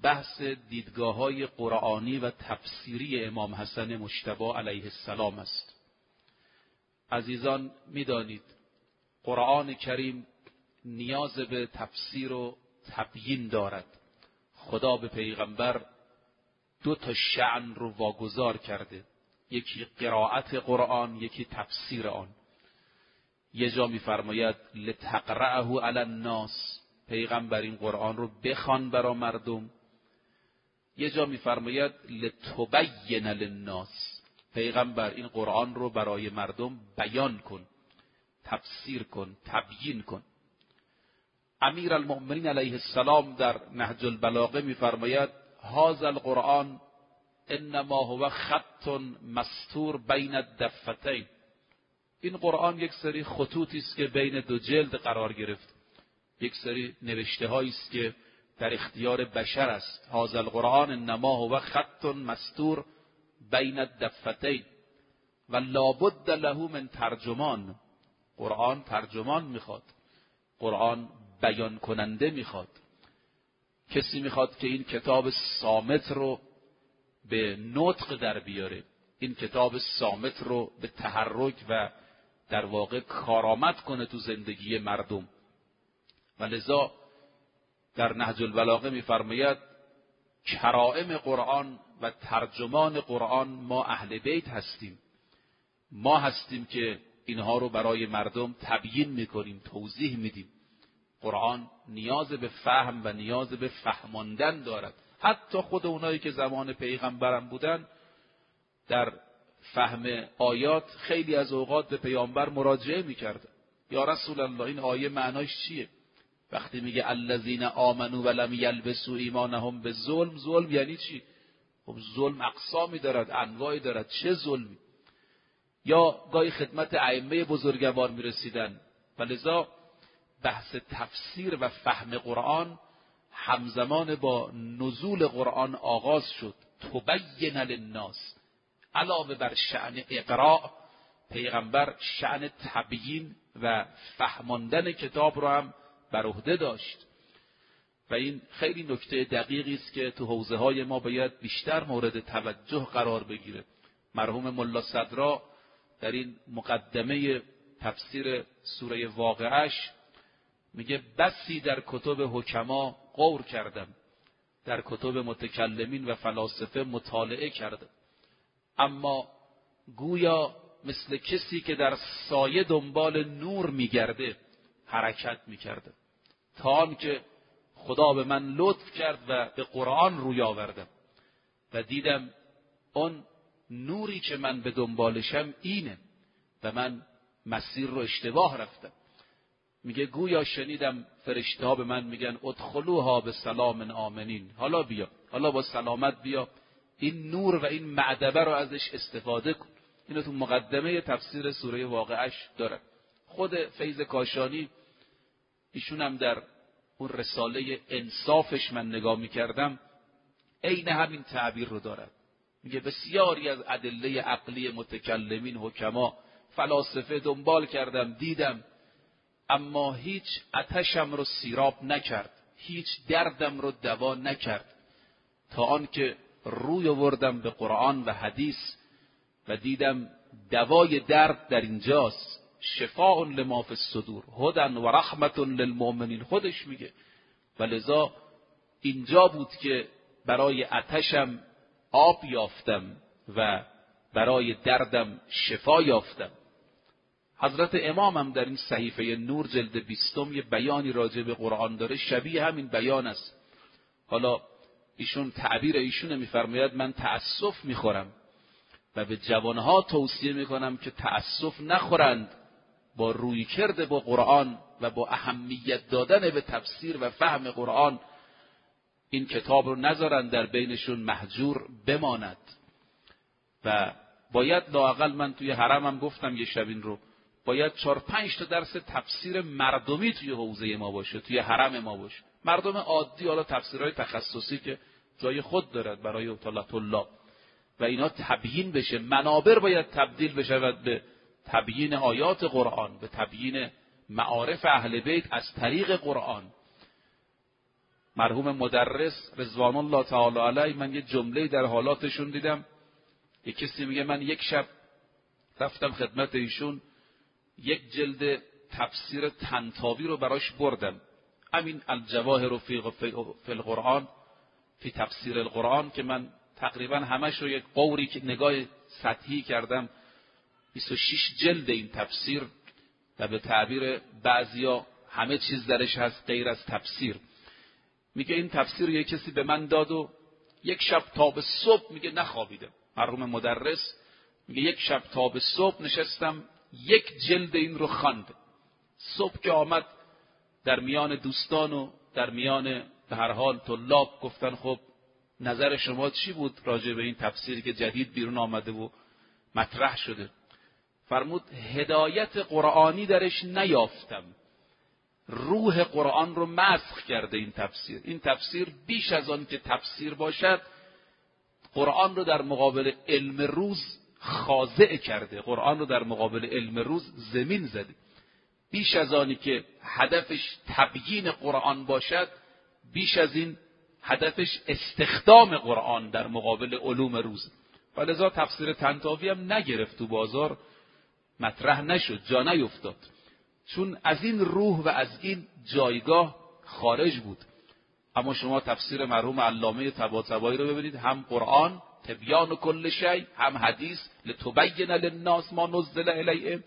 بحث دیدگاه‌های قرآنی و تفسیری امام حسن مجتبی علیه السلام است. عزیزان می‌دانید قرآن کریم نیاز به تفسیر و تبیین دارد. خدا به پیغمبر 2 شأن رو واگذار کرده، یکی قرائت قرآن، یکی تفسیر آن. یه جا می‌فرماید لتقرأه علی الناس، پیغمبر این قرآن رو بخوان برای مردم. یه جا می‌فرماید لتبین للناس، پیغمبر این قرآن رو برای مردم بیان کن، تفسیر کن، تبیین کن. امیرالمؤمنین علیه السلام در نهج البلاغه می‌فرماید هذا القرآن انما هو خط مستور بین الدفتین، این قرآن یک سری خطوطی است که بین 2 جلد قرار گرفت، یک سری نوشته هایی است که در اختیار بشر است. هذا القرآن انما هو خط مستور بین الدفتین و لابد له من ترجمان، قرآن ترجمان میخواد، قرآن بیان کننده میخواد، کسی میخواد که این کتاب صامت رو به نطق در بیاره، این کتاب صامت رو به تحرک و در واقع کارآمد کنه تو زندگی مردم. و لذا در نهج البلاغه میفرماید کرائم قرآن و ترجمان قرآن ما اهل بیت هستیم، ما هستیم که اینها رو برای مردم تبیین میکنیم، توضیح میدیم. قرآن نیاز به فهم و نیاز به فهماندن دارد. حتی خود اونایی که زمان پیغمبرم بودن در فهم آیات خیلی از اوقات به پیامبر مراجعه میکردن، یا رسول الله این آیه معناش چیه؟ وقتی میگه الذین آمنوا ولم یلبسوا ایمانهم بالظلم، ظلم یعنی چی؟ خب ظلم اقسامی دارد، انواعی دارد، چه ظلمی؟ یا گاهی خدمت ائمه بزرگوار میرسیدن. ولذا بحث تفسیر و فهم قرآن همزمان با نزول قرآن آغاز شد. تبین للناس، علاوه بر شأن اقراء، پیغمبر شأن تبیین و فهماندن کتاب رو هم بر عهده داشت. و این خیلی نکته دقیقی است که تو حوزه های ما باید بیشتر مورد توجه قرار بگیره. مرحوم ملا صدرا در این مقدمه تفسیر سوره واقعه‌اش میگه بسی در کتب حکما غور کردم، در کتب متکلمین و فلاسفه مطالعه کردم، اما گویا مثل کسی که در سایه دنبال نور میگرده حرکت میکرده، تا آنکه خدا به من لطف کرد و به قرآن روی آوردم و دیدم اون نوری که من به دنبالشم اینه و من مسیر رو اشتباه رفتم. میگه گویا شنیدم فرشته ها به من میگن ادخلوها به سلام آمنین، حالا بیا، حالا با سلامت بیا، این نور و این معدبه رو ازش استفاده کن. اینو تو مقدمه تفسیر سوره واقعه‌اش داره. خود فیض کاشانی ایشون هم در اون رساله انصافش من نگاه میکردم عین همین تعبیر رو دارد. میگه بسیاری از ادله عقلی متکلمین، حکما، فلاسفه دنبال کردم، دیدم، اما هیچ آتشم رو سیراب نکرد، هیچ دردم رو دوا نکرد، تا آنکه روی آوردم به قرآن و حدیث و دیدم دوای درد در اینجاست. شفاء لما فی الصدور هدی و رحمت للمؤمنین، خودش میگه. ولذا اینجا بود که برای آتشم آب یافتم و برای دردم شفا یافتم. حضرت امام هم در این صحیفه نور جلد 20 یه بیانی راجع به قرآن داره، شبیه همین بیان است. حالا ایشون تعبیر ایشونه، میفرماید من تأسف میخورم و به جوانها توصیه میکنم که تأسف نخورند، با رویکرد با قرآن و با اهمیت دادن به تفسیر و فهم قرآن این کتاب رو نذارن در بینشون محجور بماند. و باید لااقل، من توی حرمم گفتم یه شب این رو، باید 4-5 تا درس تفسیر مردمی توی حوزه ما باشه، توی حرم ما باشه. مردم عادی، حالا تفسیرهای تخصصی که جای خود دارد برای طلاب، و اینا تبیین بشه. منابر باید تبدیل بشه به تبیین آیات قرآن، به تبیین معارف اهل بیت از طریق قرآن. مرحوم مدرس رضوان الله تعالی علیه، من یه جمله در حالاتشون دیدم، یک کسی میگه من یک شب رفتم خدمت ایشون، یک جلد تفسیر طنطاوی رو براش بردم، همین الجواهر فی القرآن فی تفسیر القرآن، که من تقریبا همش رو یک قوری که نگاه سطحی کردم، 26 جلد این تفسیر و به تعبیر بعضیا همه چیز درش هست غیر از تفسیر. میگه این تفسیر یک کسی به من داد و یک شب تا به صبح میگه نخوابیدم. مرحوم مدرس میگه یک شب تا به صبح نشستم یک جلد این رو خواندم. صبح که آمد در میان دوستان و در میان به هر حال طلاب گفتن خب نظر شما چی بود راجع به این تفسیری که جدید بیرون آمده و مطرح شده؟ فرمود هدایت قرآنی درش نیافتم، روح قرآن رو مسخ کرده این تفسیر. این تفسیر بیش از آن که تفسیر باشد قرآن رو در مقابل علم روز خاضع کرده، قرآن رو در مقابل علم روز زمین زده. بیش از آنی که هدفش تبیین قرآن باشد، بیش از این هدفش استخدام قرآن در مقابل علوم روز. ولذا تفسیر طنطاوی هم نگرفت تو بازار، مطرح نشد، جا نیفتاد، چون از این روح و از این جایگاه خارج بود. اما شما تفسیر مرحوم علامه طباطبایی رو ببینید، هم قرآن تبیان کل شیء، هم حدیث لتبین للناس ما نزل الیهم،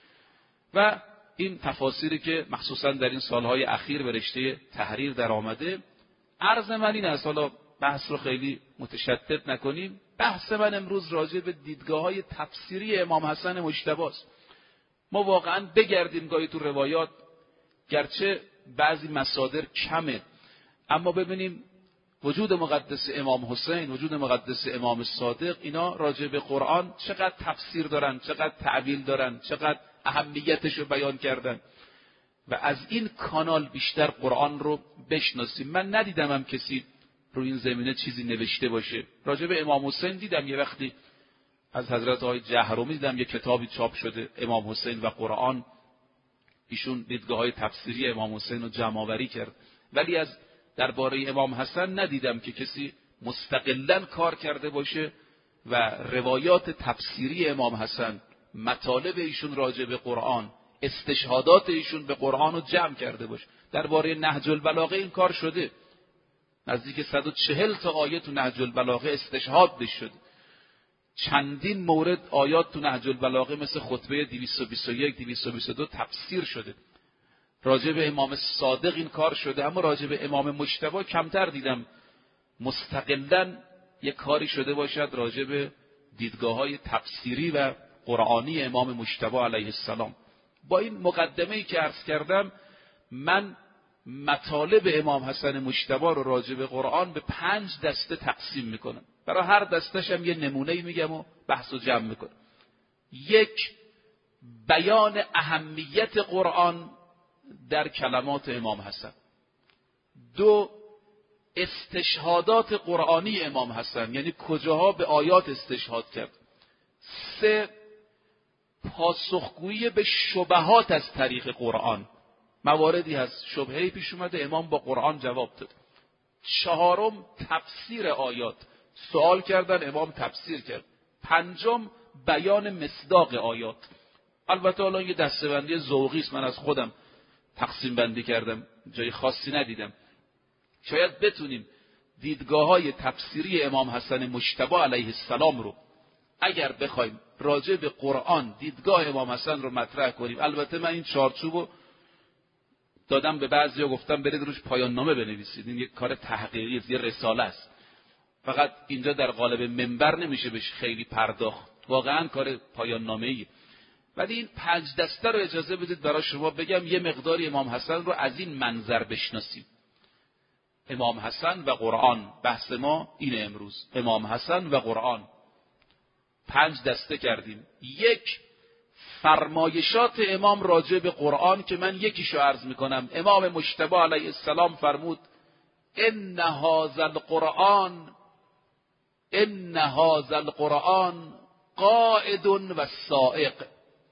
و این تفاسیری که مخصوصا در این سالهای اخیر به رشته تحریر در آمده. عرض من این است، حالا بحث رو خیلی متشدد نکنیم، بحث من امروز راجع به دیدگاه‌های تفسیری امام حسن مجتبی است. ما واقعا بگردیم گاهی تو روایات، گرچه بعضی مصادر کمه، اما ببینیم وجود مقدس امام حسین، وجود مقدس امام صادق، اینا راجع به قرآن چقدر تفسیر دارن، چقدر تعبیل دارن، چقدر اهمیتش رو بیان کردن، و از این کانال بیشتر قرآن رو بشناسیم. من ندیدم هم کسی روی این زمینه چیزی نوشته باشه. راجع به امام حسین دیدم یه وقتی از حضرت آقای جهرومی دیدم یه کتابی چاپ شده، امام حسین و قرآن، ایشون دیدگاه‌های تفسیری امام حسین رو جمع‌آوری کرد، ولی از درباره امام حسن ندیدم که کسی مستقلاً کار کرده باشه و روایات تفسیری امام حسن، مطالب ایشون راجع به قرآن، استشهادات ایشون به قرآن رو جمع کرده باشه. درباره نهج البلاغه این کار شده، نزدیک 140 تا آیه تو نهج البلاغه استشهاد شده. چندین مورد آیات تو نهج البلاغه مثل خطبه 221 222 تفسیر شده. راجع به امام صادق این کار شده، اما راجع به امام مجتبی کمتر دیدم مستقلاً یک کاری شده باشد راجع به دیدگاه‌های تفسیری و قرآنی امام مجتبی علیه السلام. با این مقدمه‌ای که عرض کردم، من مطالب امام حسن مجتبی رو راجع به قرآن به 5 دسته تقسیم میکنم. برای هر دستش هم یه نمونه‌ای میگم و بحث و جمع میکنم. 1، بیان اهمیت قرآن در کلمات امام حسن. 2، استشهادات قرآنی امام حسن، یعنی کجاها به آیات استشهاد کرد. 3، پاسخگویی به شبهات از طریق قرآن. مواردی هست شبهه‌ای پیش اومده، امام با قرآن جواب داد. 4، تفسیر آیات، سوال کردن امام تفسیر کرد. 5، بیان مصداق آیات. البته الان یه دسته‌بندی ذوقی است، من از خودم تقسیم بندی کردم، جای خاصی ندیدم. شاید بتونیم دیدگاه‌های تفسیری امام حسن مجتبی علیه السلام رو اگر بخوایم راجع به قرآن دیدگاه امام حسن رو مطرح کنیم. البته من این چارچوبو دادم به بعضیا، گفتم برید روش پایان نامه بنویسید، این یک کار تحقیقی است، یه رساله است. فقط اینجا در قالب منبر نمیشه بهش خیلی پرداخت، واقعا کار پایان نامه‌ایه. ولی این 5 دسته رو اجازه بدید برای شما بگم، یه مقداری امام حسن رو از این منظر بشناسیم. امام حسن و قرآن، بحث ما اینه امروز، امام حسن و قرآن. 5 دسته کردیم. 1، فرمایشات امام راجع به قرآن که من یکیشو عرض میکنم. امام مجتبی علیه السلام فرمود ان هذا القرآن قائد و سائق.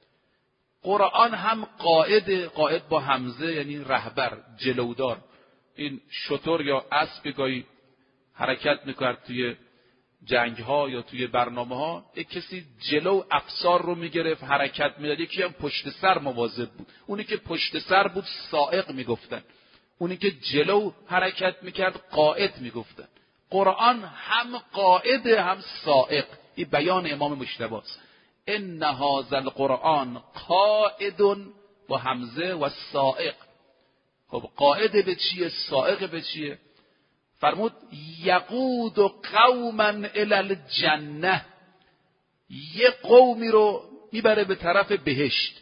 قرآن هم قائد با همزه یعنی رهبر، جلودار، این شتر یا اسب گاهی حرکت میکرد توی جنگ ها یا توی برنامه ها، یک کسی جلو افسار رو میگرفت حرکت میداد، یکی هم پشت سر مواظب بود. اونی که پشت سر بود سائق میگفتن، اونی که جلو حرکت میکرد قائد میگفتن. قرآن هم قائد هم سائق. این بیان امام مجتبی است. ان هذا القرآن قائد با همزه و سائق. خب قائد به چیه؟ سائق به چیه؟ فرمود یقود قوما الی الجنه، یه قومی رو میبره به طرف بهشت.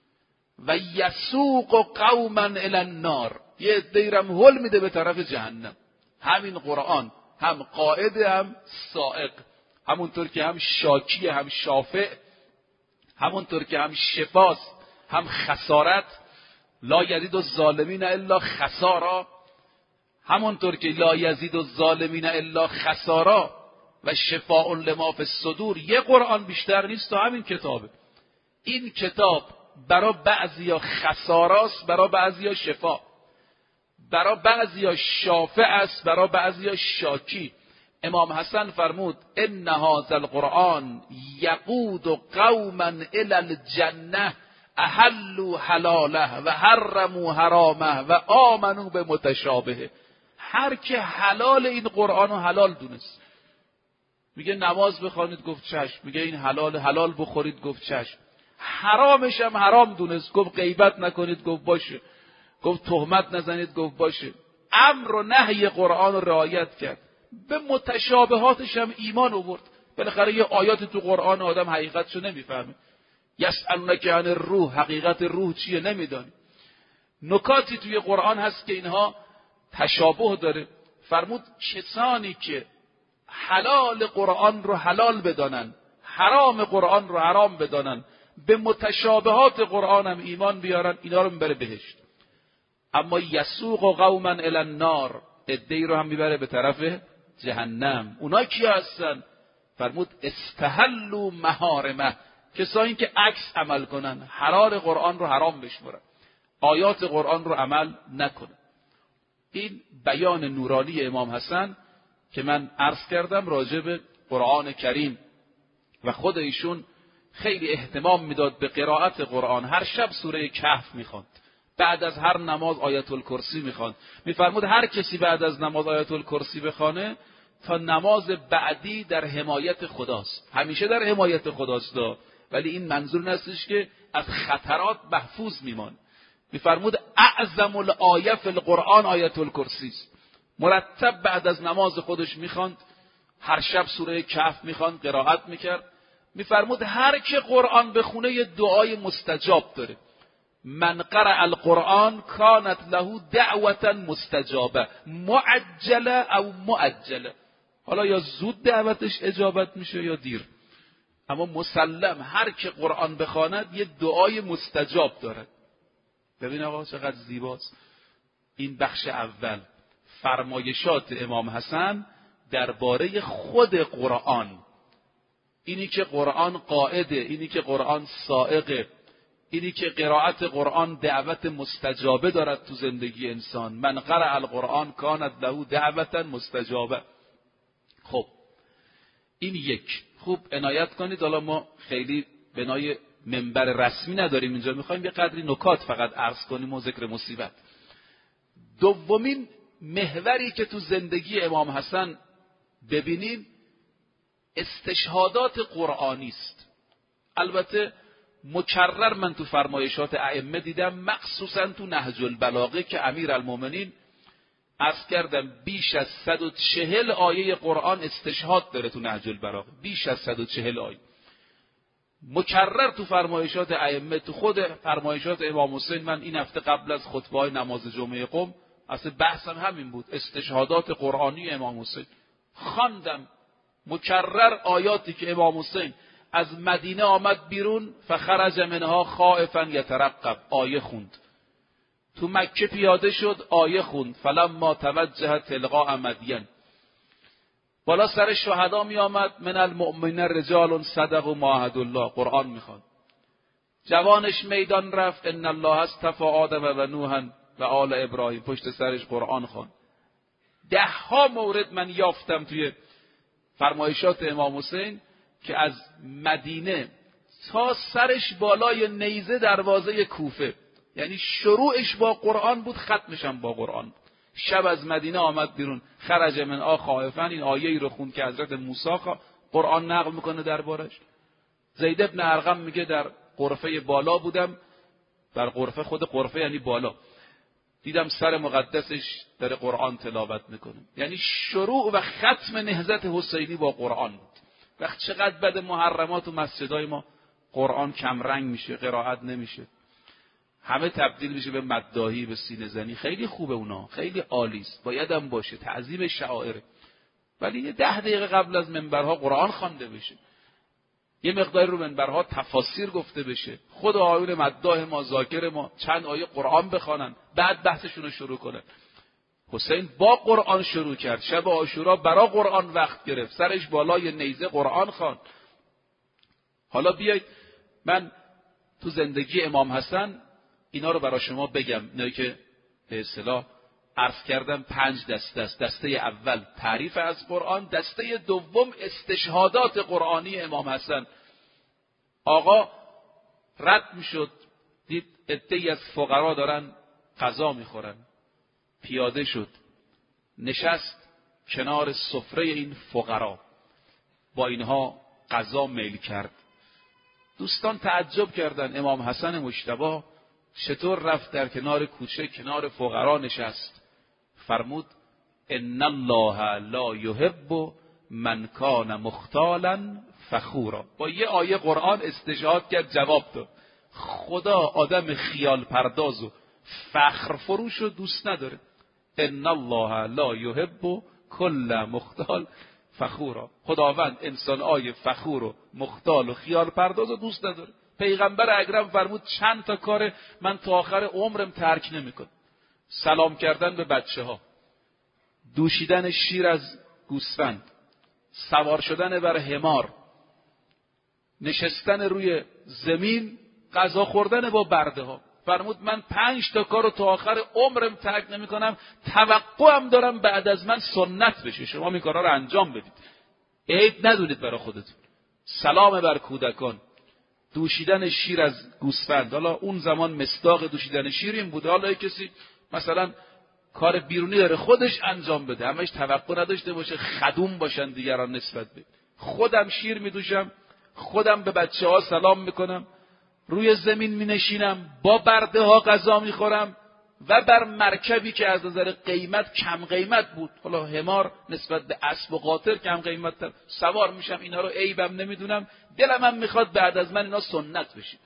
و یسوق قوما الی النار، یه عده‌ای رو هول میده به طرف جهنم. همین قرآن هم قائد هم سائق، همونطور که هم شاکی هم شافع، همونطور که هم شفاست هم خسارت، لا یزید الظالمین الا خسارا، همونطور که لا یزید الظالمین الا خسارا و شفاء لما فی الصدور. یه قرآن بیشتر نیست تا همین کتابه. این کتاب برای بعضیا خساراست، برای بعضیا شفا، برای بعضیا شافع است، برای بعضیا شاکی. امام حسن فرمود ان هذا القرآن یقود قوما الی الجنه احلوا حلاله و حرموا حرامه و آمنوا به متشابهه. هر که حلال این قرآن رو حلال دونست، میگه نماز بخوانید گفت چشم، میگه این حلال بخورید گفت چشم، حرامش هم حرام دونست، گفت غیبت نکنید گفت باشه، گفت تهمت نزنید گفت باشه. امر و نهی قرآن رو رعایت کرد. به متشابهاتش هم ایمان آورد. بالاخره یه آیات تو قرآن آدم حقیقتشو نمیفهمه. یسألونک عن الروح، حقیقت روح چیه نمیدانی. نکاتی توی قرآن هست که اینها تشابه داره. فرمود کسانی که حلال قرآن رو حلال بدانن، حرام قرآن رو حرام بدانن، به متشابهات قرآن هم ایمان بیارن، اینا رو میبره بهشت. اما یسوق قوما الی النار، عده‌ای رو هم میبره به طرف جهنم. اونا کیا هستن؟ فرمود استحلوا محارمه، کسایی که عکس عمل کنن، حلال قرآن رو حرام بشمرن، آیات قرآن رو عمل نکنن. این بیان نورانی امام حسن که من عرض کردم راجع به قرآن کریم و خود ایشون خیلی اهتمام میداد به قرائت قرآن. هر شب سوره کهف میخواند، بعد از هر نماز آیت الکرسی میخواند. میفرمود هر کسی بعد از نماز آیت الکرسی بخوانه تا نماز بعدی در حمایت خداست. همیشه در حمایت خداست، ولی این منظور نیستش که از خطرات محفوظ میمان. میفرمود اعظم الآیه فی القرآن آیت الکرسی است. مرتب بعد از نماز خودش میخواند، هر شب سوره کهف میخواند، قرائت میکرد. میفرمود هر که قرآن بخونه یه دعای مستجاب داره. من قرأ القرآن کانت له دعوة مستجابه معجله او مؤجله. حالا یا زود دعوتش اجابت میشه یا دیر، اما مسلم هر که قرآن بخواند یه دعای مستجاب دارد. ببین آقا چقدر زیباست. این بخش اول فرمایشات امام حسن درباره خود قرآن، اینی که قرآن قائده، اینی که قرآن سائقه، اینی که قرائت قرآن دعوت مستجابه دارد تو زندگی انسان. من قرأ القرآن کانت له دعوة مستجابه. خب این یک. خوب عنایت کنید، حالا ما خیلی بنای منبر رسمی نداریم اینجا، میخوایم یه قدری نکات فقط عرض کنیم و ذکر مصیبت. دومین محوری که تو زندگی امام حسن ببینیم استشهادات قرآنی است. البته مکرر من تو فرمایشات ائمه دیدم، مخصوصا تو نهج البلاغه که امیرالمومنین عرض کردم بیش از 140 آیه قرآن استشهاد داره تو نهج البلاغه، بیش از 140 آیه. مکرر تو فرمایشات ائمه، تو خود فرمایشات امام حسین، من این هفته قبل از خطبه نماز جمعه قم اصلا بحثم همین بود، استشهادات قرآنی امام حسین. خواندم مکرر آیاتی که امام حسین از مدینه آمد بیرون، فخرج منها خائفا یترقب، آیه خوند. تو مکه پیاده شد، آیه خوند. فلما توجه تلقاء مدین، بالا سر شهدا می آمد، من المؤمنین رجال صدقوا ما عاهدوا الله، قرآن میخواد. جوانش میدان رفت، ان الله اصطفى آدم و نوحا و آل ابراهیم، پشت سرش قرآن خوان. 10 مورد من یافتم توی فرمایشات امام حسین که از مدینه تا سرش بالای نیزه دروازه کوفه، یعنی شروعش با قرآن بود، ختمش هم با قرآن بود. شب از مدینه آمد بیرون، خرج من خائفا، این آیه‌ای رو خوند که حضرت موسی قرآن نقل میکنه دربارش. زید ابن ارقم میگه در غرفه بالا بودم، در غرفه، خود غرفه یعنی بالا، دیدم سر مقدسش داره قرآن تلاوت میکنه. یعنی شروع و ختم نهضت حسینی با قرآن بود. وقت چقدر بد محرمات و مسجدای ما قرآن کم رنگ میشه، قرائت نمیشه، همه تبدیل میشه به مداحی، به سینه زنی. خیلی خوبه اونا، خیلی عالی است، باید هم باشه، تعظیم شعائر. ولی یه 10 دقیقه قبل از منبرها قرآن خوانده بشه، یه مقداری رو منبرها تفاسیر گفته بشه، خود آیون مداح ما، ذاکر ما چند آیه قرآن بخوانن، بعد بحثشون رو شروع کنن. حسین با قرآن شروع کرد، شب عاشورا برای قرآن وقت گرفت، سرش بالای نیزه قرآن خواند. حالا بیایید من تو زندگی امام حسن اینا رو برای شما بگم، اینایی که به اصطلاح عرض کردم 5 دسته است. دسته اول تعریف از قرآن، دسته دوم استشهادات قرآنی امام حسن. آقا رد میشد، دید عده‌ای از فقرا دارن غذا میخورن، پیاده شد، نشست کنار سفره این فقرا، با اینها غذا میل کرد. دوستان تعجب کردند امام حسن مجتبی چطور رفت در کنار کوچه کنار فقرا نشست؟ فرمود ان الله لا یحب من کان مختالا فخورا. با یه آیه قرآن استشهاد کرد، جواب داد. خدا آدم خیال پرداز و فخر فروش رو دوست نداره. ان الله لا یحب کل مختال فخورا. خداوند انسان آیه فخور و مختال و خیال پرداز رو دوست نداره. پیغمبر اکرم فرمود چند تا کار من تا آخر عمرم ترک نمیکنم: سلام کردن به بچه‌ها، دوشیدن شیر از گوسفند، سوار شدن بر حمار، نشستن روی زمین، غذا خوردن با برده ها. فرمود من 5 تا کار رو تا آخر عمرم ترک نمیکنم، توقعم دارم بعد از من سنت بشه، شما این کارا رو انجام بدید، عیب ندونید برای خودتون. سلام بر کودکان، دوشیدن شیر از گوسفند. حالا اون زمان مصداق دوشیدن شیر این بوده، حالا کسی مثلا کار بیرونی داره خودش انجام بده، همش توقع نداشته باشه خدوم باشن دیگران نسبت به. خودم شیر میدوشم، خودم به بچه‌ها سلام میکنم، روی زمین مینشینم، با برده ها غذا میخورم و بر مرکبی که از نظر قیمت کم قیمت بود، حالا حمار نسبت به اسب و قاطر کم قیمت تر، سوار میشم، اینا رو عیبم نمیدونم، دلم هم میخواد بعد از من اینا سنت بشه.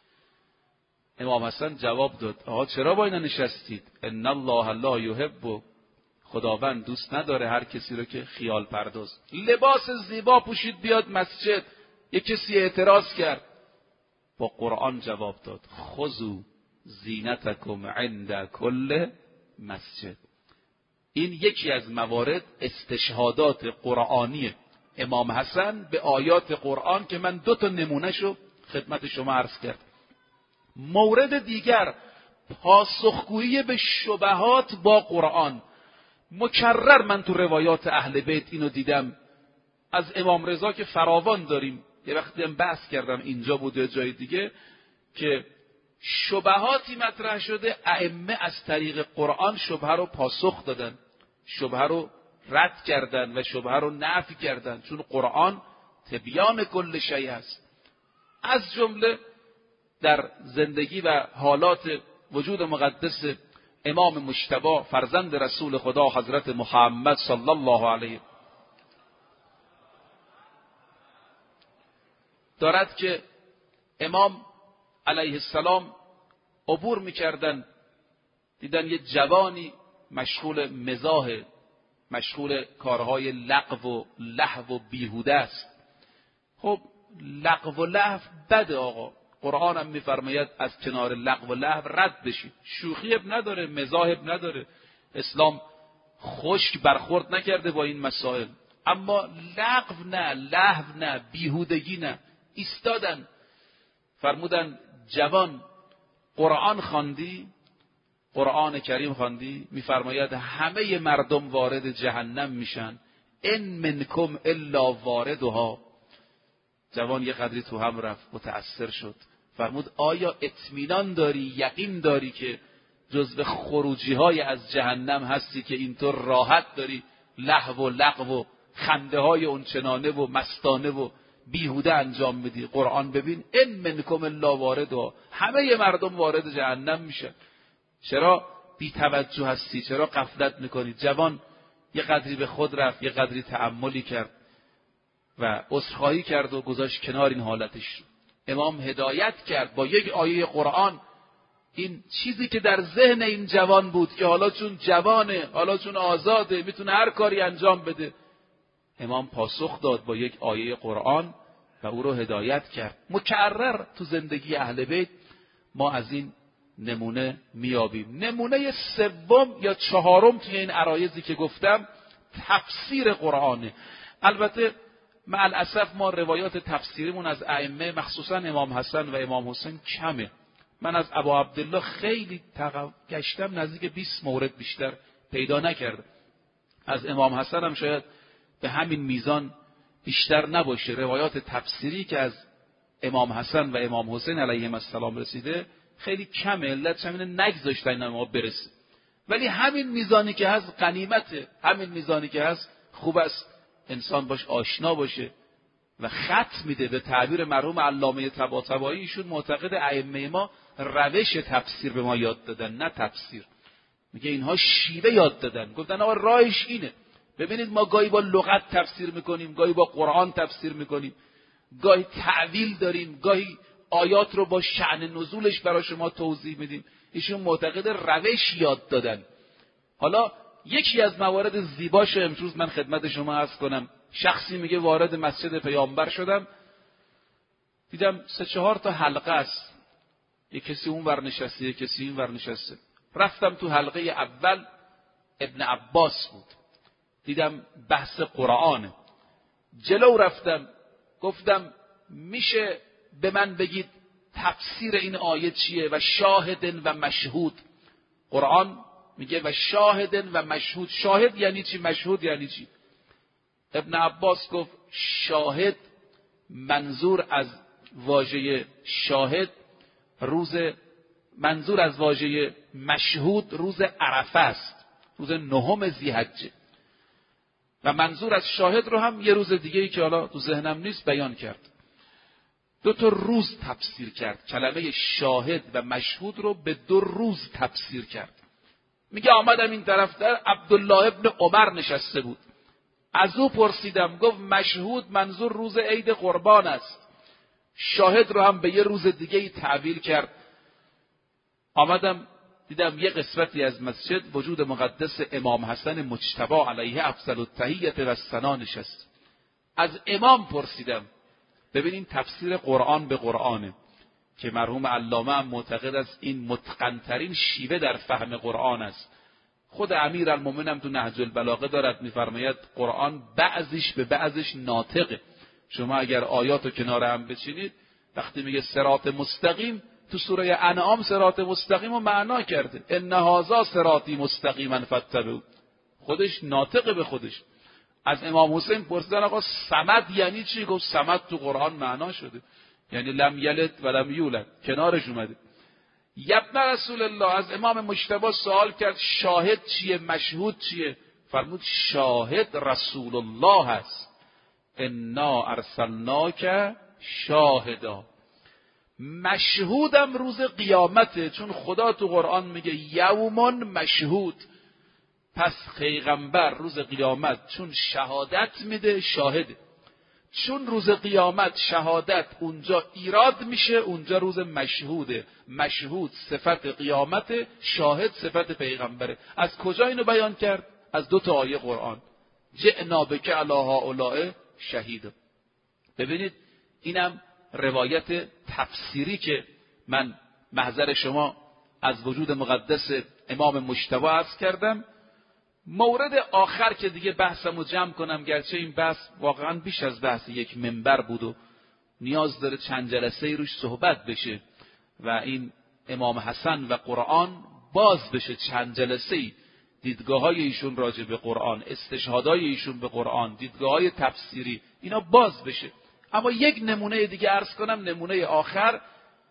امام حسن جواب داد آقا چرا با اینا نشستید؟ ان الله لا یحب، خداوند دوست نداره هر کسی رو که خیال پرداز. لباس زیبا پوشید بیاد مسجد، یک کسی اعتراض کرد، با قرآن جواب داد خذوا زینتکم عند کل مسجد. این یکی از موارد استشهادات قرآنی امام حسن به آیات قرآن که من 2 تا نمونهشو خدمت شما عرض کردم. مورد دیگر پاسخگویی به شبهات با قرآن. مکرر من تو روایات اهل بیت اینو دیدم، از امام رضا که فراوان داریم، یه وقتی هم بحث کردم اینجا بود یا جای دیگه، که شبهاتی مطرح شده، ائمه از طریق قرآن شبهه رو پاسخ دادن، شبهه رو رد کردن و شبهه رو نفی کردن، چون قرآن تبیان کل شیء است. از جمله در زندگی و حالات وجود مقدس امام مجتبی فرزند رسول خدا حضرت محمد صلی الله علیه دارد که امام علیه السلام عبور میکردن، دیدن یه جوانی مشغول مزاح، مشغول کارهای لغو و لهو و بیهوده است. خب لغو و لهو بده آقا، قرآن هم میفرماید از کنار لغو و لهو رد بشید. شوخی اب نداره، مزاح اب نداره، اسلام خشک برخورد نکرده با این مسائل. اما لغو نه، لهو نه، بیهودگی نه. ایستادن فرمودن جوان قرآن خواندی؟ قرآن کریم خواندی میفرماید همه مردم وارد جهنم میشن، ان منکم الا واردها. جوان یه قدری تو هم رفت، متأثر شد، فرمود آیا اطمینان داری، یقین داری که جزو خروجی های از جهنم هستی که اینطور راحت داری لهو و لغو و خنده های اونچنانه و مستانه و بیهوده انجام میدی؟ قرآن ببین، ان منکم الا واردها، همه مردم وارد جهنم میشن. چرا بی توجه هستی؟ چرا غفلت میکنی؟ جوان یه قدری به خود رفت، یه قدری تأملی کرد و عذرخواهی کرد و گذاشت کنار این حالتش رو. امام هدایت کرد با یک آیه قرآن این چیزی که در ذهن این جوان بود که حالا چون جوانه، حالا چون آزاده، میتونه هر کاری انجام بده، امام پاسخ داد با یک آیه قرآن و او رو هدایت کرد. مکرر تو زندگی اهل بیت ما از این نمونه میابیم. نمونه سوم یا چهارم توی این عرایضی که گفتم تفسیر قرآنه. البته مع الاسف ما روایات تفسیریمون از ائمه مخصوصا امام حسن و امام حسین کمه. من از ابا عبدالله خیلی گشتم، نزدیک 20 مورد بیشتر پیدا نکردم. از امام حسن هم شاید به همین میزان بیشتر نباشه. روایات تفسیری که از امام حسن و امام حسین علیهم السلام رسیده خیلی کمه، علت همینه نگذاشتن اینا ما برسه. ولی همین میزانی که هست غنیمته، همین میزانی که هست خوب است انسان باش آشنا باشه و خط میده. به تعبیر مرحوم علامه طباطبایی، ایشون معتقد ائمه ما روش تفسیر به ما یاد دادن، نه تفسیر. میگه اینها شیوه یاد دادن، گفتن آقا راهش اینه. ببینید ما گاهی با لغت تفسیر میکنیم، گاهی با قرآن تفسیر میکنیم، گاهی تعویل داریم، گاهی آیات رو با شأن نزولش برای شما توضیح میدیم. ایشون معتقد روش یاد دادن. حالا یکی از موارد زیباش امروز من خدمت شما عرض کنم. شخصی میگه وارد مسجد پیامبر شدم، دیدم 3-4 تا حلقه است، یک کسی اون ور نشسته، یک کسی این ور نشسته. رفتم تو حلقه اول، ابن عباس بود، دیدم بحث قرآنه. جلو رفتم، گفتم میشه به من بگید تفسیر این آیه چیه؟ و شاهدن و مشهود. قرآن میگه و شاهدن و مشهود. شاهد یعنی چی؟ مشهود یعنی چی؟ ابن عباس گفت شاهد منظور از واژه شاهد منظور از واژه مشهود روز عرفه است، روز 9 ذی‌حجه. و منظور از شاهد رو هم یه روز دیگه‌ای که حالا تو ذهنم نیست بیان کرد. 2 تا روز تفسیر کرد. کلمه شاهد و مشهود رو به 2 روز تفسیر کرد. میگه آمدم این طرفتر، عبدالله ابن عمر نشسته بود. از او پرسیدم، گفت مشهود منظور روز عید قربان است. شاهد رو هم به یه روز دیگه‌ای تعبیر کرد. آمدم دیدم یه قسمتی از مسجد وجود مقدس امام حسن مجتبی علیه افضل التحیة و الثنا نشست. از امام پرسیدم. ببینین تفسیر قرآن به قرآنه که مرحوم علامه هم معتقد است این متقن‌ترین شیوه در فهم قرآن است. خود امیرالمومنین تو نهج البلاغه دارد میفرماید قرآن بعضیش به بعضیش ناطقه. شما اگر آیاتو کنار هم بچینید، وقتی میگه صراط مستقیم، تو سوره انعام صراط مستقیم رو معنا کرده، ان هذا صراطی مستقیما فاتبعوه، خودش ناطقه به خودش. از امام حسین پرسیدن آقا صمد یعنی چی؟ گفت صمد تو قرآن معنا شده، یعنی لم یلد و لم یولد، کنارش اومده. ابن رسول الله از امام مجتبی سوال کرد شاهد چیه، مشهود چیه؟ فرمود شاهد رسول الله است، انا ارسلناک شاهدا. مشهودم روز قیامته، چون خدا تو قرآن میگه یوم مشهود. پس پیغمبر روز قیامت چون شهادت میده شاهده. چون روز قیامت شهادت اونجا ایراد میشه، اونجا روز مشهوده. مشهود صفت قیامت، شاهد صفت پیغمبره. از کجا اینو بیان کرد؟ از 2 تا آیه قرآن. جئنا بک علی هؤلاء شهید. ببینید اینم روایت تفسیری که من محضر شما از وجود مقدس امام مجتبی عرض کردم. مورد آخر که دیگه بحثمو جمع کنم، گرچه این بحث واقعا بیش از بحث یک منبر بود و نیاز داره چند جلسه روش صحبت بشه، و این امام حسن و قرآن باز بشه، چند جلسه‌ای دیدگاه‌های ایشون راجع به قرآن، استشهادهای ایشون به قرآن، دیدگاه‌های تفسیری، اینا باز بشه. اما یک نمونه دیگه عرض کنم، نمونه آخر،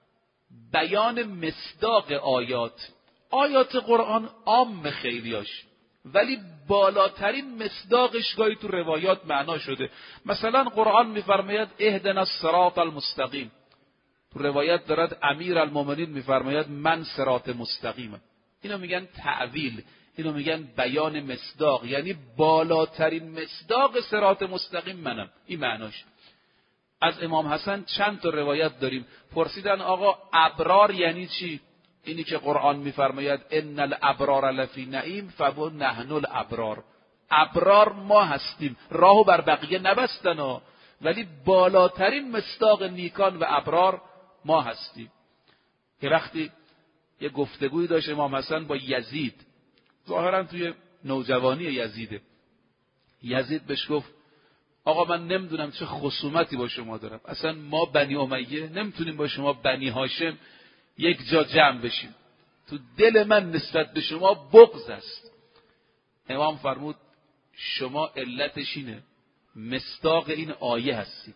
بیان مصداق آیات. آیات قرآن عام خیلیاش، ولی بالاترین مصداقش گاهی تو روایات معنا شده. مثلا قرآن میفرماید اهدنا الصراط المستقیم، تو روایت دارد امیرالمومنین میفرماید من صراط مستقیمم. اینو میگن تعویل، اینو میگن بیان مصداق، یعنی بالاترین مصداق صراط مستقیم منم. این معناش. از امام حسن چند تا روایت داریم. پرسیدن آقا ابرار یعنی چی؟ اینی که قرآن میفرماید ان الابرار لفی نعیم فبو نحن الابرار. ابرار ما هستیم، راهو بر بقیه نبستن ولی بالاترین مصداق نیکان و ابرار ما هستیم. که وقتی یه گفتگویی داشت امام حسن با یزید، ظاهرا توی نوجوانی یزید بهش گفت آقا من نمیدونم چه خصومتی با شما دارم، اصلا ما بنی امیه نمیتونیم با شما بنی هاشم یک جا جمع بشیم، تو دل من نسبت به شما بغض است. امام فرمود شما علتش اینه، مصداق این آیه هستید،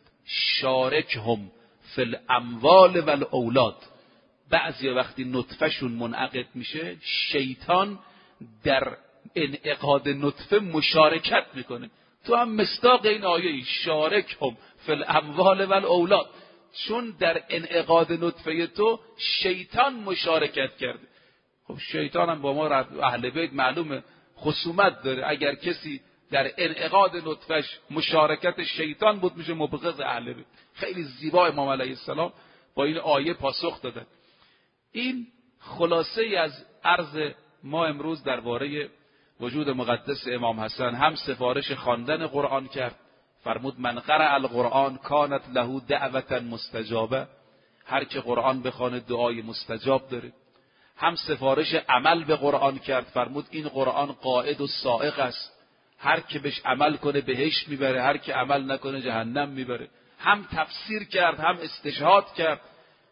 شارکهم فی الاموال و الاولاد. بعضی وقتی نطفهشون منعقد میشه، شیطان در انعقاد نطفه مشارکت میکنه. تو هم مصداق این آیه، شارکهم فی الاموال و الاولاد، چون در انعقاد نطفه تو شیطان مشارکت کرده. خب شیطان هم با ما اهل بیت معلومه خصومت داره. اگر کسی در انعقاد نطفهش مشارکت شیطان بود میشه مبغض اهل بیت. خیلی زیبا امام علیه السلام با این آیه پاسخ دادن. این خلاصه از عرض ما امروز درباره وجود مقدس امام حسن. هم سفارش خواندن قرآن کرد، فرمود من قرأ القرآن کانت له دعوة مستجابه، هر که قرآن بخونه دعای مستجاب داره. هم سفارش عمل به قرآن کرد، فرمود این قرآن قائد و سائق است، هر که بهش عمل کنه بهشت میبره، هر که عمل نکنه جهنم میبره. هم تفسیر کرد، هم استشهاد کرد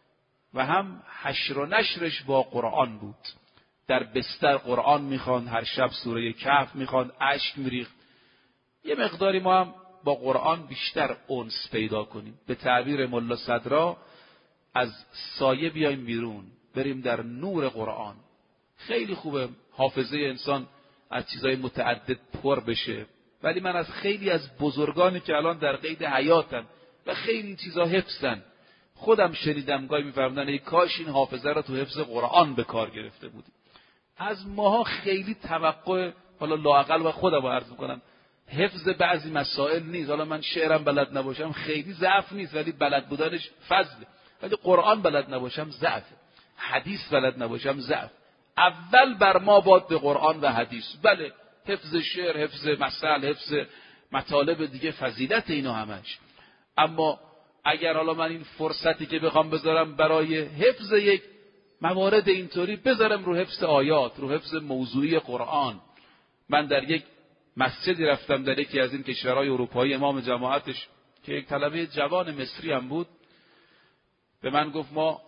و هم حشر و نشرش با قرآن بود. در بستر قرآن میخواند، هر شب سوره کهف میخواند، اشک میریخت. یه مقداری ما هم با قرآن بیشتر انس پیدا کنیم. به تعبیر ملا صدرا از سایه بیایم بیرون، بریم در نور قرآن. خیلی خوبه حافظه انسان از چیزای متعدد پر بشه، ولی من از خیلی از بزرگانی که الان در قید حیاتن و خیلی چیزا حفظن، خودم شنیدم گاهی میفرمودن ای کاش این حافظه را تو حفظ قرآن به کار گرفته بودیم. از ماها خیلی توقع، حالا لااقل و خودم عرض میکنم، حفظ بعضی مسائل نیست. حالا من شعرم بلد نباشم خیلی ضعف نیست، ولی بلد بودنش فضله. ولی قرآن بلد نباشم ضعفه، حدیث بلد نباشم ضعف. اول بر ما باد به قرآن و حدیث. بله حفظ شعر، حفظ مثل، حفظ مطالب دیگه فضیلت اینا همش. اما اگر حالا من این فرصتی که بخوام بذارم برای حفظ یک موارد اینطوری، بذارم رو حفظ آیات، رو حفظ موضوعی قرآن. من در یک مسجدی رفتم در یکی از این کشورهای اروپایی، امام جماعتش که یک طلبه جوان مصری هم بود، به من گفت ما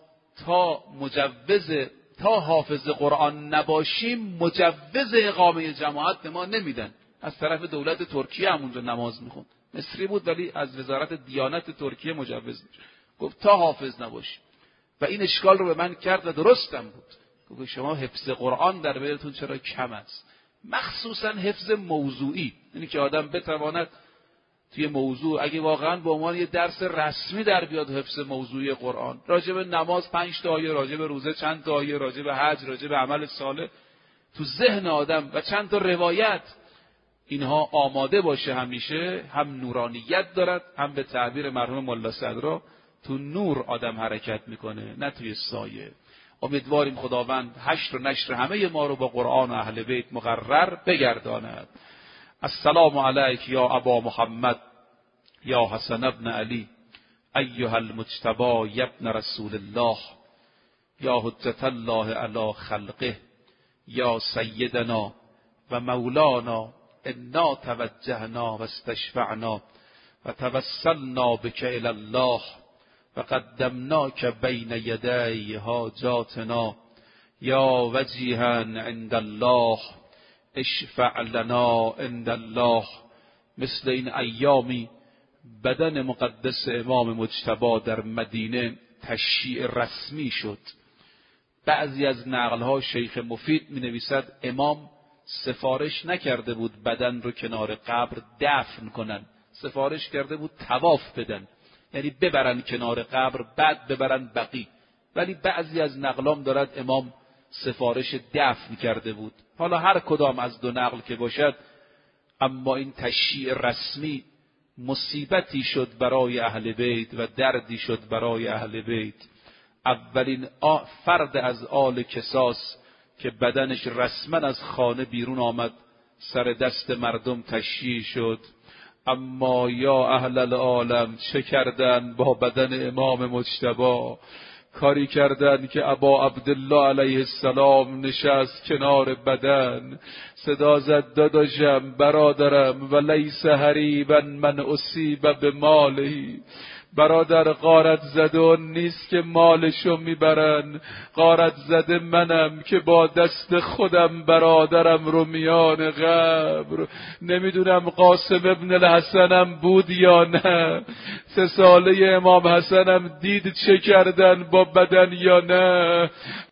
تا حافظ قرآن نباشیم مجوز اقامه جماعت به ما نمیدن. از طرف دولت ترکیه هم اونجا نماز میخوند، مصری بود ولی از وزارت دیانت ترکیه مجوز میشه. گفت تا حافظ نباشیم. و این اشکال رو به من کرد و درستم بود. گفت شما حفظ قرآن در بینتون چرا کم است؟ مخصوصا حفظ موضوعی، یعنی که آدم بتواند توی موضوع، اگه واقعا به عنوان یه درس رسمی در بیاد حفظ موضوعی قرآن، راجع به نماز 5 تا آیه، راجع به روزه چند تا آیه، راجع به حج، راجع به عمل صالح، تو ذهن آدم و چند تا روایت، اینها آماده باشه همیشه، هم نورانیت دارد، هم به تعبیر مرحوم ملا صدرا تو نور آدم حرکت میکنه، نه توی سایه. امیدواریم خداوند حشر و نشر همه ما رو با قرآن و اهل بیت مقرر بگرداند. السلام علیک یا ابا محمد یا حسن ابن علی ایها المجتبی یا ابن رسول الله یا حجت الله علی خلقه یا سیدنا و مولانا انا توجهنا و استشفعنا و توسلنا بک الی الله و قدمناک بین یدی حاجاتنا یا وجیها عند الله اشفع لنا عند الله. مثل این ایامی بدن مقدس امام مجتبی در مدینه تشییع رسمی شد. بعضی از نقلها شیخ مفید می نویسد امام سفارش نکرده بود بدن رو کنار قبر دفن کنن، سفارش کرده بود طواف بدن، یعنی ببرن کنار قبر بعد ببرن بقی. ولی بعضی از نقلام دارد امام سفارش دفن کرده بود. حالا هر کدام از دو نقل که باشد، اما این تشییع رسمی مصیبتی شد برای اهل بیت و دردی شد برای اهل بیت. اولین فرد از آل کساس که بدنش رسما از خانه بیرون آمد سر دست مردم تشییع شد. اما یا اهل العالم چه کردن با بدن امام مجتبی؟ کاری کردن که ابا عبدالله علیه السلام نشست کنار بدن، صدا زد داداشم برادرم و لیس حریبا من اصیب بمالی. برادر غارت زده اون نیست که مالشو میبرن، غارت زده منم که با دست خودم برادرم رو میان قبر. نمیدونم قاسم ابن الحسنم بود یا نه، 3 ساله امام حسنم دید چه کردن با بدن یا نه.